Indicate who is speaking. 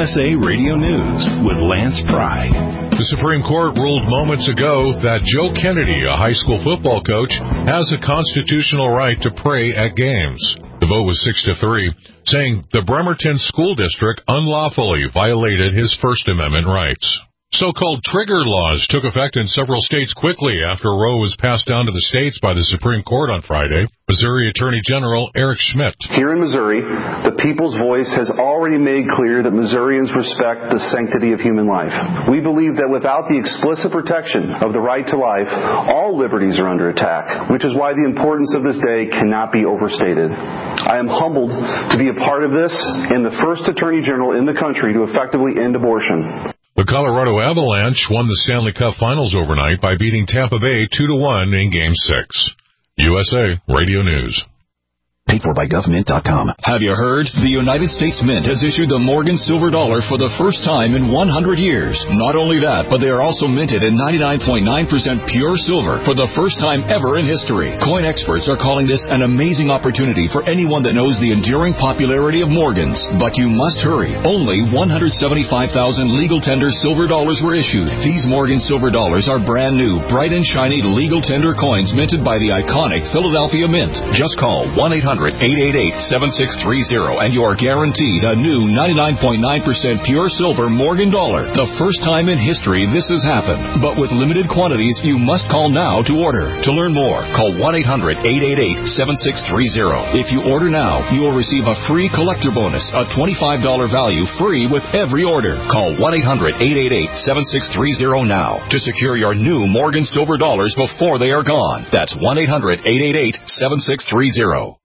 Speaker 1: USA Radio News with Lance Pry.
Speaker 2: The Supreme Court ruled moments ago that Joe Kennedy, a high school football coach, has a constitutional right to pray at games. The vote was 6-3, saying the Bremerton School District unlawfully violated his First Amendment rights. So-called trigger laws took effect in several states quickly after Roe was passed down to the states by the Supreme Court on Friday. Missouri Attorney General Eric Schmidt.
Speaker 3: Here in Missouri, the people's voice has already made clear that Missourians respect the sanctity of human life. We believe that without the explicit protection of the right to life, all liberties are under attack, which is why the importance of this day cannot be overstated. I am humbled to be a part of this and the first Attorney General in the country to effectively end abortion.
Speaker 2: The Colorado Avalanche won the Stanley Cup Finals overnight by beating Tampa Bay 2-1 in Game 6. USA Radio News.
Speaker 4: Paid for by GovMint.com.
Speaker 5: Have you heard? The United States Mint has issued the Morgan Silver Dollar for the first time in 100 years. Not only that, but they are also minted in 99.9% pure silver for the first time ever in history. Coin experts are calling this an amazing opportunity for anyone that knows the enduring popularity of Morgans. But you must hurry. Only 175,000 legal tender silver dollars were issued. These Morgan Silver Dollars are brand new, bright and shiny legal tender coins minted by the iconic Philadelphia Mint. Just call 1-800-888-7630 and you are guaranteed a new 99.9% pure silver Morgan dollar. The first time in history this has happened. But with limited quantities, you must call now to order. To learn more, call 1-800-888-7630. If you order now, you will receive a free collector bonus, a $25 value free with every order. Call 1-800-888-7630 now to secure your new Morgan Silver Dollars before they are gone. That's 1-800-888-7630.